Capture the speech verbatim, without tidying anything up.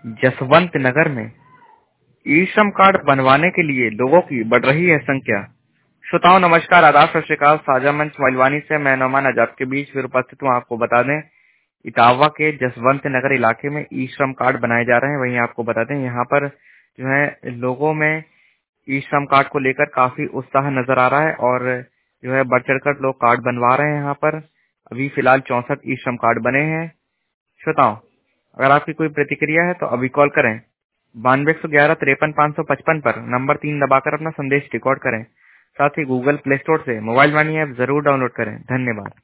जसवंत नगर में ई श्रम कार्ड बनवाने के लिए लोगों की बढ़ रही है संख्या। श्रोताओं नमस्कार, आदाब, सत श्री अकाल। साझा मंच मोबाइलवानी से मैं नौमान आजाद के बीच फिर उपस्थित हूँ। आपको बता दें, इटावा के जसवंत नगर इलाके में ई श्रम कार्ड बनाए जा रहे हैं। वहीं आपको बता दें, यहाँ पर जो है लोगों में ई श्रम कार्ड को लेकर काफी उत्साह नजर आ रहा है और जो है बढ़ चढ़कर लोग कार्ड बनवा रहे हैं। यहाँ पर अभी फिलहाल चौसठ ई श्रम कार्ड बने हैं। श्रोताओं, अगर आपकी कोई प्रतिक्रिया है तो अभी कॉल करें बानवे एक सौ ग्यारह तिरपन पाँच सौ पचपन पर नंबर तीन दबाकर अपना संदेश रिकॉर्ड करें। साथ ही गूगल प्ले स्टोर से मोबाइल वाणी ऐप जरूर डाउनलोड करें। धन्यवाद।